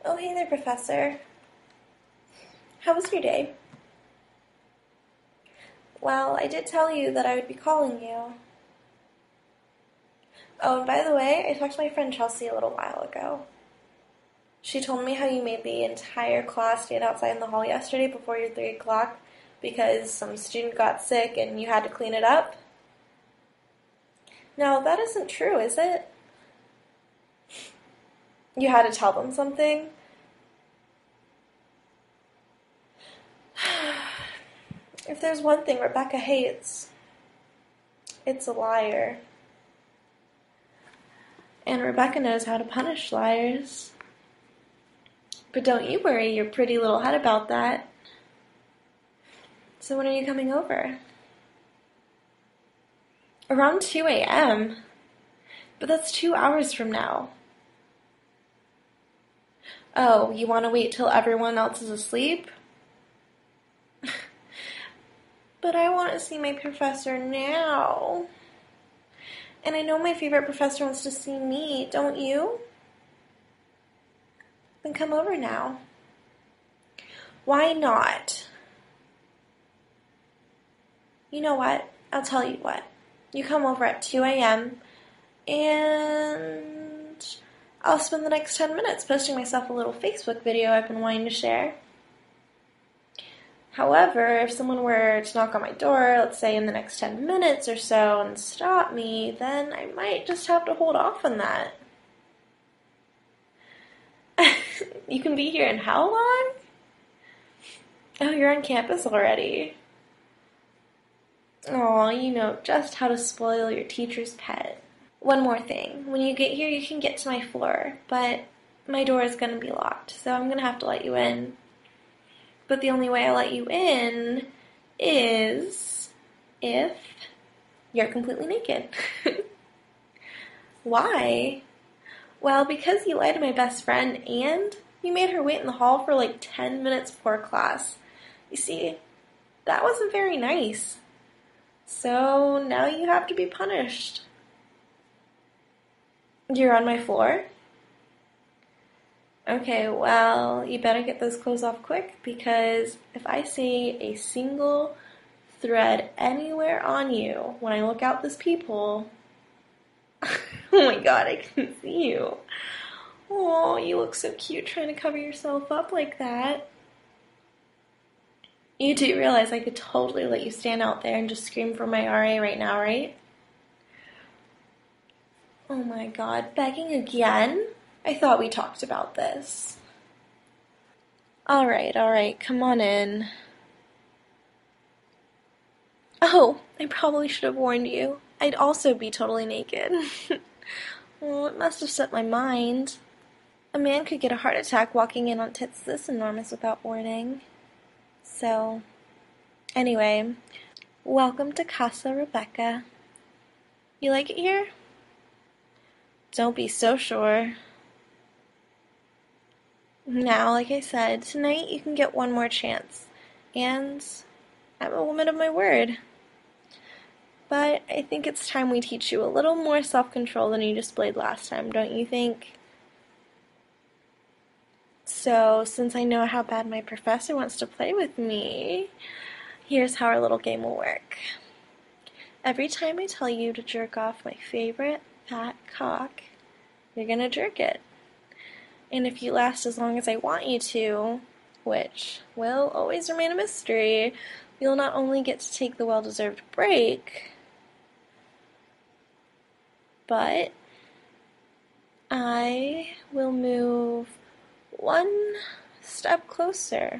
Oh, hey there, Professor. How was your day? Well, I did tell you that I would be calling you. Oh, and by the way, I talked to my friend Chelsea a little while ago. She told me how you made the entire class stand outside in the hall yesterday before your 3 o'clock because some student got sick and you had to clean it up. No, that isn't true, is it? You had to tell them something? If there's one thing Rebecca hates, it's a liar. And Rebecca knows how to punish liars. But don't you worry your pretty little head about that. So when are you coming over? Around 2 a.m.? But that's 2 hours from now. Oh, you want to wait till everyone else is asleep? But I want to see my professor now. And I know my favorite professor wants to see me, don't you? Then come over now. Why not? You know what? I'll tell you what. You come over at 2 a.m. and I'll spend the next 10 minutes posting myself a little Facebook video I've been wanting to share. However, if someone were to knock on my door, let's say in the next 10 minutes or so, and stop me, then I might just have to hold off on that. You can be here in how long? Oh, you're on campus already. Aw, you know just how to spoil your teacher's pet. One more thing. When you get here, you can get to my floor, but my door is going to be locked, so I'm going to have to let you in. But the only way I let you in is if you're completely naked. Why? Well, because you lied to my best friend and you made her wait in the hall for like 10 minutes before class. You see, that wasn't very nice. So now you have to be punished. You're on my floor? Okay, well, you better get those clothes off quick because if I see a single thread anywhere on you when I look out this peephole, oh my god, I can see you. Oh, you look so cute trying to cover yourself up like that. You do realize I could totally let you stand out there and just scream for my RA right now, right? Oh my god, begging again? I thought we talked about this. Alright, come on in. Oh, I probably should have warned you. I'd also be totally naked. Well, it must have slipped my mind. A man could get a heart attack walking in on tits this enormous without warning. So, anyway, welcome to Casa Rebecca. You like it here? Don't be so sure. Now, like I said, tonight you can get one more chance. And I'm a woman of my word. But I think it's time we teach you a little more self-control than you displayed last time, don't you think? So, since I know how bad my professor wants to play with me, here's how our little game will work. Every time I tell you to jerk off my favorite fat cock, you're gonna jerk it. And if you last as long as I want you to, which will always remain a mystery, you'll not only get to take the well-deserved break, but I will move one step closer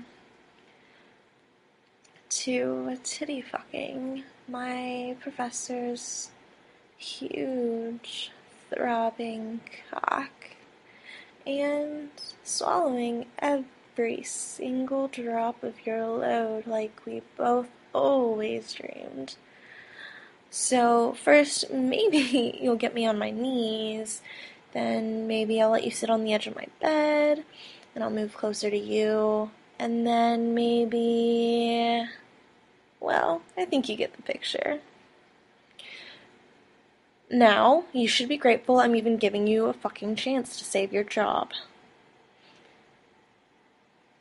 to titty fucking my professor's huge throbbing cock and swallowing every single drop of your load like we both always dreamed. So first, maybe you'll get me on my knees, then maybe I'll let you sit on the edge of my bed, and I'll move closer to you, and then maybe, well, I think you get the picture. Now, you should be grateful I'm even giving you a fucking chance to save your job.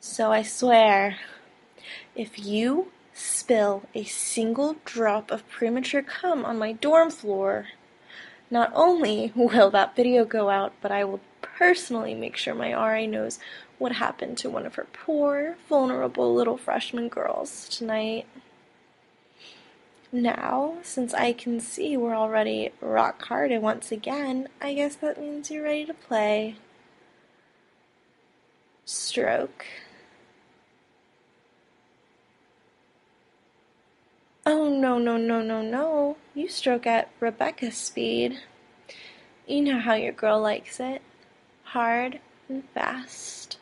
So I swear, if you spill a single drop of premature cum on my dorm floor, not only will that video go out, but I will personally make sure my RA knows what happened to one of her poor, vulnerable little freshman girls tonight. Now, since I can see we're already rock hard once again, I guess that means you're ready to play. Stroke. Oh, no, no, no, no, no. You stroke at Rebecca's speed. You know how your girl likes it. Hard and fast.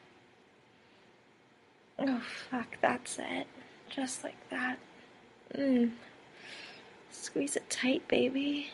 Oh, fuck, that's it. Just like that. Squeeze it tight, baby.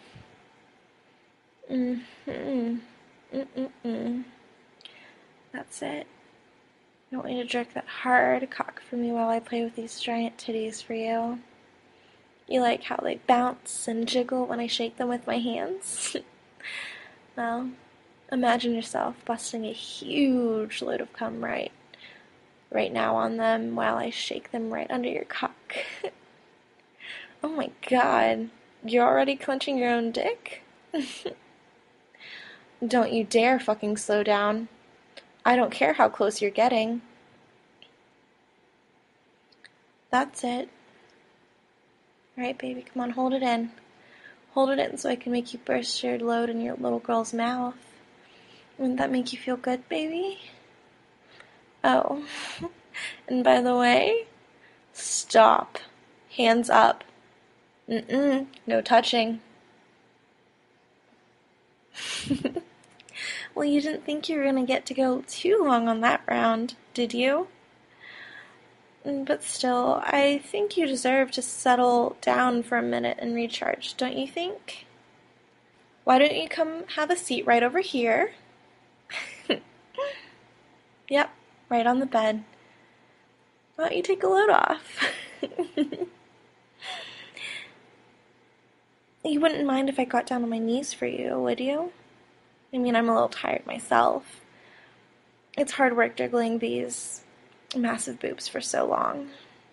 That's it. You want me to jerk that hard cock for me while I play with these giant titties for you? You like how they bounce and jiggle when I shake them with my hands? Well, imagine yourself busting a huge load of cum right now on them while I shake them right under your cock. Oh my god, you're already clenching your own dick? Don't you dare fucking slow down. I don't care how close you're getting. That's it. Alright, baby, come on, hold it in. Hold it in so I can make you burst your load in your little girl's mouth. Wouldn't that make you feel good, baby? Oh, and by the way, stop. Hands up. No touching. Well, you didn't think you were gonna get to go too long on that round, did you? But still, I think you deserve to settle down for a minute and recharge, don't you think? Why don't you come have a seat right over here? Yep, right on the bed. Why don't you take a load off? You wouldn't mind if I got down on my knees for you, would you? I mean, I'm a little tired myself. It's hard work juggling these massive boobs for so long.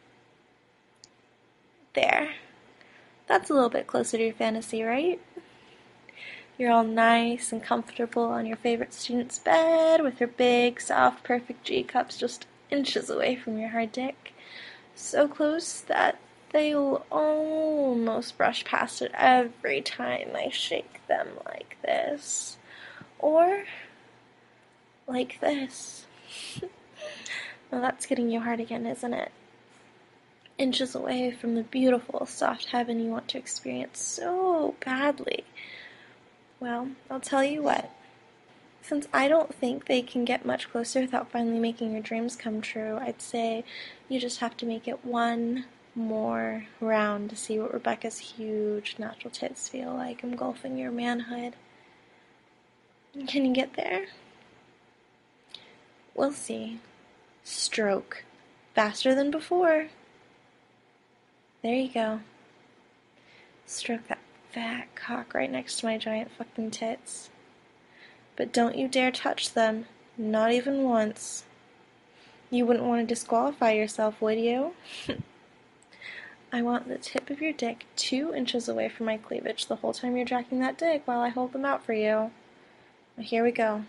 There. That's a little bit closer to your fantasy, right? You're all nice and comfortable on your favorite student's bed with her big, soft, perfect G-cups just inches away from your hard dick. So close that they'll almost brush past it every time I shake them like this. Or like this. Well, that's getting you hard again, isn't it? Inches away from the beautiful, soft heaven you want to experience so badly. Well, I'll tell you what. Since I don't think they can get much closer without finally making your dreams come true, I'd say you just have to make it one more round to see what Rebecca's huge natural tits feel like engulfing your manhood. Can you get there? We'll see. Stroke. Faster than before. There you go. Stroke that fat cock right next to my giant fucking tits. But don't you dare touch them. Not even once. You wouldn't want to disqualify yourself, would you? I want the tip of your dick 2 inches away from my cleavage the whole time you're jacking that dick while I hold them out for you. Now here we go.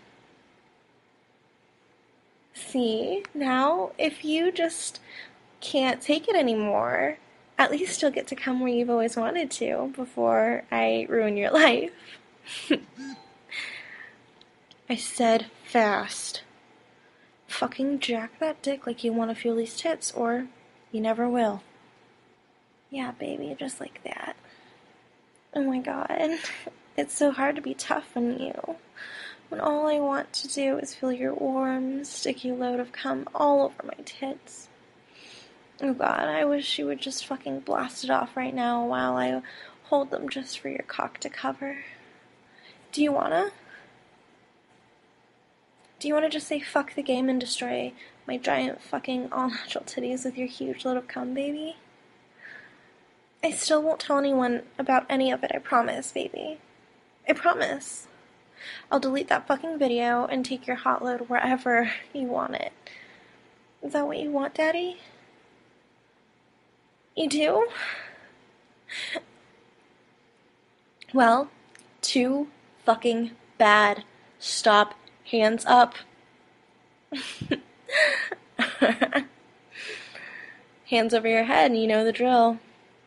See? Now, if you just can't take it anymore, at least you'll get to come where you've always wanted to before I ruin your life. I said fast. Fucking jack that dick like you want to feel these tits, or you never will. Yeah, baby, just like that. Oh my god. It's so hard to be tough on you, when all I want to do is feel your warm, sticky load of cum all over my tits. Oh god, I wish you would just fucking blast it off right now while I hold them just for your cock to cover. Do you wanna? Do you wanna just say fuck the game and destroy my giant fucking all-natural titties with your huge load of cum, baby? I still won't tell anyone about any of it, I promise, baby. I I'll delete that fucking video and take your hot load wherever you want it. Is that what you want, Daddy? You do? Well, too fucking bad. Stop. Hands up. Hands over your head, and you know the drill.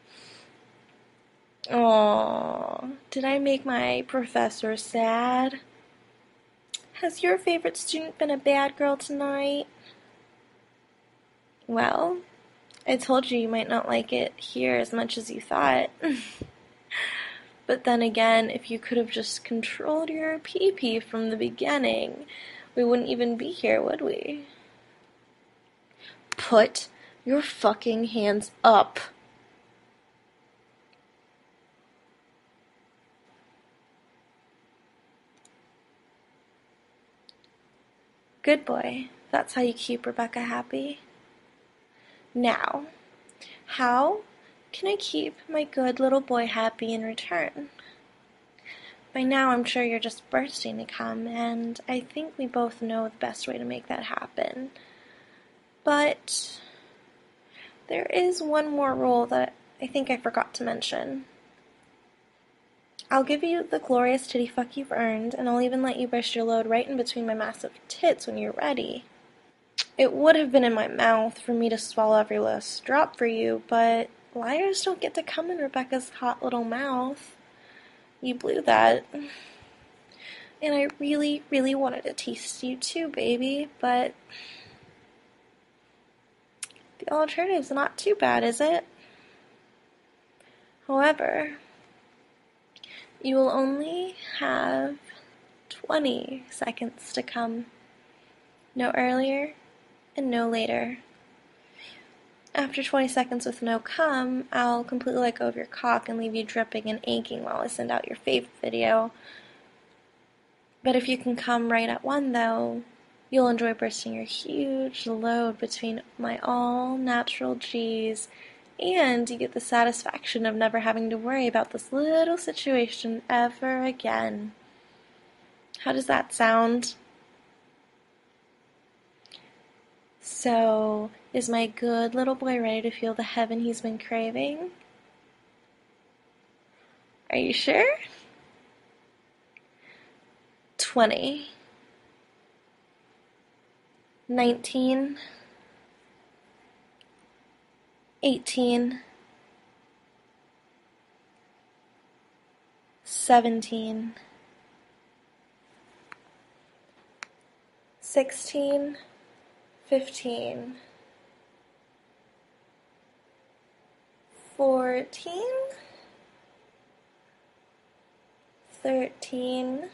Aww, did I make my professor sad? Has your favorite student been a bad girl tonight? Well, I told you might not like it here as much as you thought. But then again, if you could have just controlled your pee-pee from the beginning, we wouldn't even be here, would we? Put your fucking hands up. Good boy. That's how you keep Rebecca happy. Now, how can I keep my good little boy happy in return? By now, I'm sure you're just bursting to come, and I think we both know the best way to make that happen. But there is one more rule that I think I forgot to mention. I'll give you the glorious titty fuck you've earned, and I'll even let you burst your load right in between my massive tits when you're ready. It would have been in my mouth for me to swallow every last drop for you, but liars don't get to come in Rebecca's hot little mouth. You blew that. And I really, really wanted to taste you too, baby, but the alternative's not too bad, is it? However, you will only have 20 seconds to come. No earlier and no later. After 20 seconds with no cum, I'll completely let go of your cock and leave you dripping and aching while I send out your favorite video. But if you can come right at 1, though, you'll enjoy bursting your huge load between my all-natural G's, and you get the satisfaction of never having to worry about this little situation ever again. How does that sound? So, is my good little boy ready to feel the heaven he's been craving? Are you sure? 20. 19. 18. 17. 16. 15. 14. 13.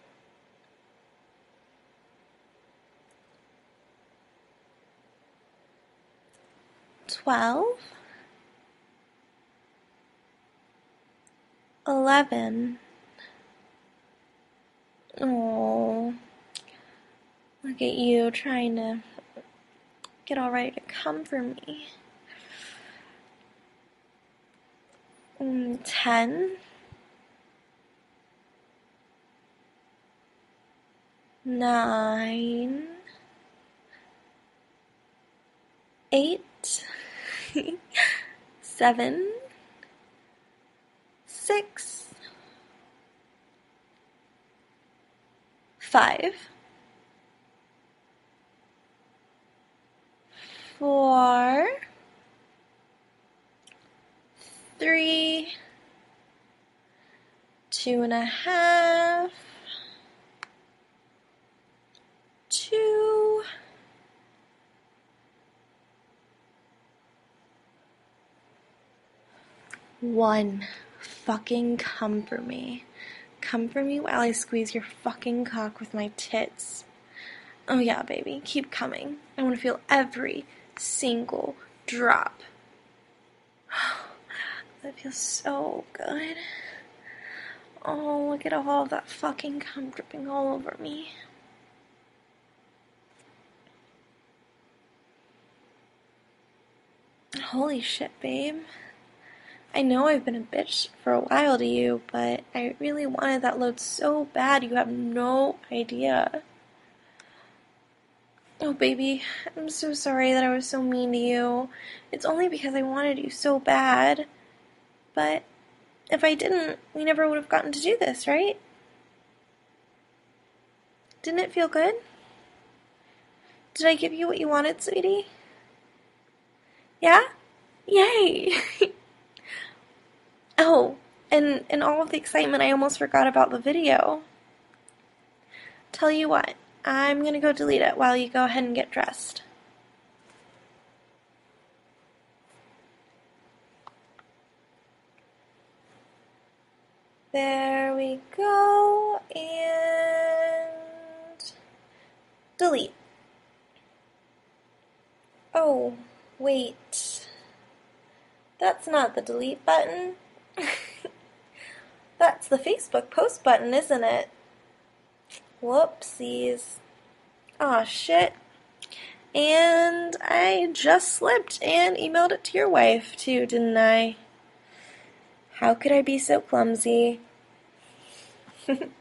12. 11. Oh, look at you trying to get all ready to come for me. 10. 9. 8. 7. 6. 5. 4. 3. 2.5. 2. 1. Fucking come for me. Come for me while I squeeze your fucking cock with my tits. Oh yeah, baby, keep coming. I want to feel every single drop. That feels so good. Oh, look at all of that fucking cum dripping all over me. Holy shit, babe. I know I've been a bitch for a while to you, but I really wanted that load so bad you have no idea. Oh, baby, I'm so sorry that I was so mean to you. It's only because I wanted you so bad. But if I didn't, we never would have gotten to do this, right? Didn't it feel good? Did I give you what you wanted, sweetie? Yeah? Yay! Oh, and in all of the excitement, I almost forgot about the video. Tell you what, I'm gonna go delete it while you go ahead and get dressed. There we go, and delete. Oh, wait. That's not the delete button. That's the Facebook post button, isn't it? Whoopsies. Aw, shit. And I just slipped and emailed it to your wife, too, didn't I? How could I be so clumsy?